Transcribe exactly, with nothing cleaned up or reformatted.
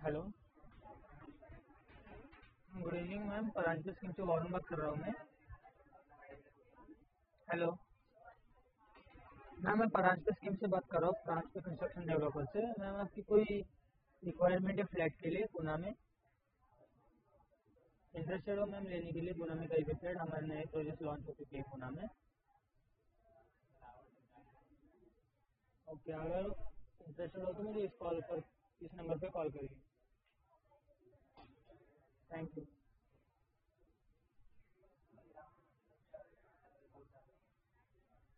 Hello. Good evening ma'am, Paranjape scheme से warden बात कर रहा हूँ मैं। हेलो मैम, मैं परांजपे स्कीम से बात कर रहा हूँ, परांजपे कंस्ट्रक्शन डेवलपर से। मैम आपकी कोई रिक्वायरमेंट है फ्लैट के लिए पुणे में? इंटरेस्टेड हो मैम लेने के लिए पुणे में कई भी फ्लैट? हमारे नए प्रोजेक्ट लॉन्च हो चुके हैं पुणे में। ओके, अगर इंटरेस्टेड हो तो मुझे इस कॉल पर इस नंबर पे कॉल करिए। Thank you.